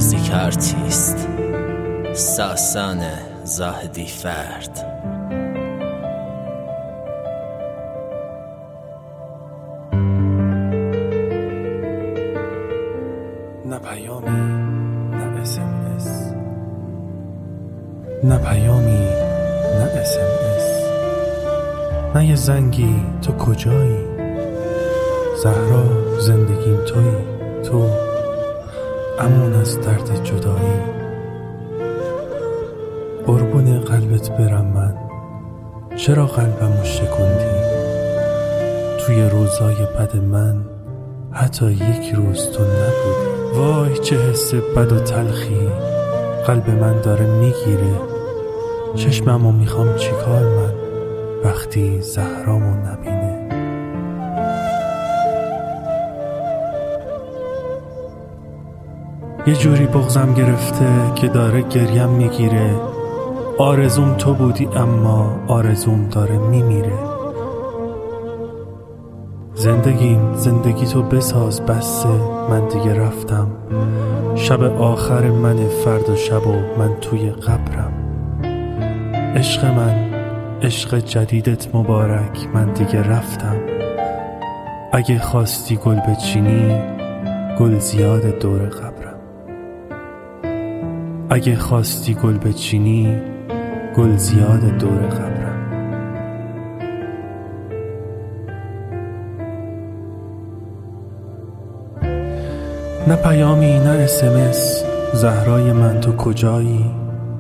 موسیقی ساسان زاهدی فرد. نه پیامی نه SMS، نه پیامی نه SMS، نه یه زنگی تو کجایی؟ زهرا زندگیم تویی، تو امون از درد جدایی. قربون قلبت برم من، چرا قلبمو شکوندی؟ توی روزای بد من حتی یک روز تو نبودی. وای چه حس بد و تلخی قلب من داره میگیره. چشممو میخوام چیکار من وقتی زهرامو نبینه. یه جوری بغضم گرفته که داره گریم میگیره. آرزوم تو بودی اما آرزوم داره میمیره. زندگی تو بساز بسه، من دیگه رفتم. شب آخر من فردا شب و من توی قبرم. عشق من، عشق جدیدت مبارک، من دیگه رفتم. اگه خواستی گل بچینی گل زیاد دور قبرم. اگه خواستی گل بچینی گل زیاد دور قبرم. نه پیامی نه SMS، زهرای من تو کجایی؟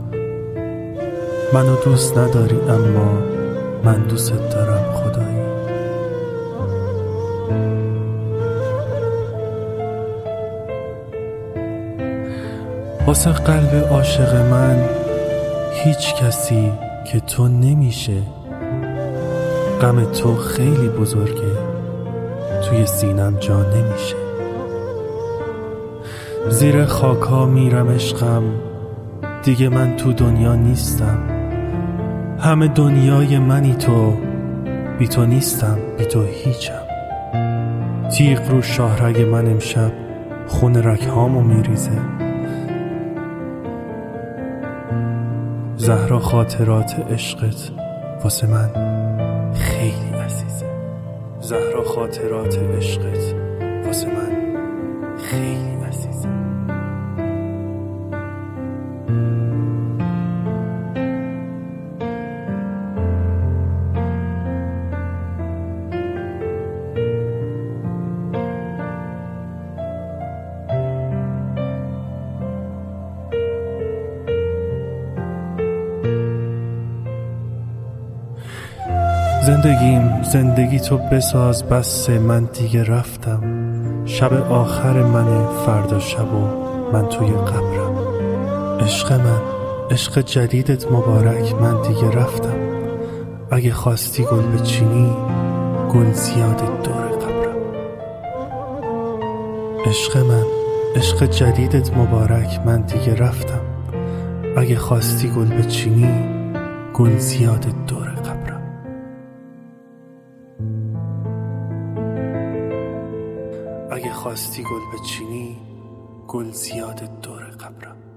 منو دوست نداری اما من دوست دارم خدایی. واسه قلب عاشق من هیچ کسی که تو نمیشه. غم تو خیلی بزرگه، توی سینم جا نمیشه. زیر خاکا میرم عشقم، دیگه من تو دنیا نیستم. همه دنیای منی تو، بی تو نیستم، بی تو هیچم. تیغ رو شاهرگ من امشب خون رگهامو میریزه. زهرا خاطرات عشقت واسه من خیلی عزیزه. زهرا خاطرات عشقت واسه من خیلی عزیزه. زندگی تو بساز بسه، من دیگه رفتم. شب آخر من فردا شب و من توی قبرم. عشق من، عشق جدیدت مبارک، من دیگه رفتم. اگه خواستی گل بچینی گل زیاد دور قبرم. عشق من، عشق جدیدت مبارک، من دیگه رفتم. اگه خواستی گل بچینی گل زیاد دور قبرم. اگه خواستی گل بچینی گل زیاد دور قبرم.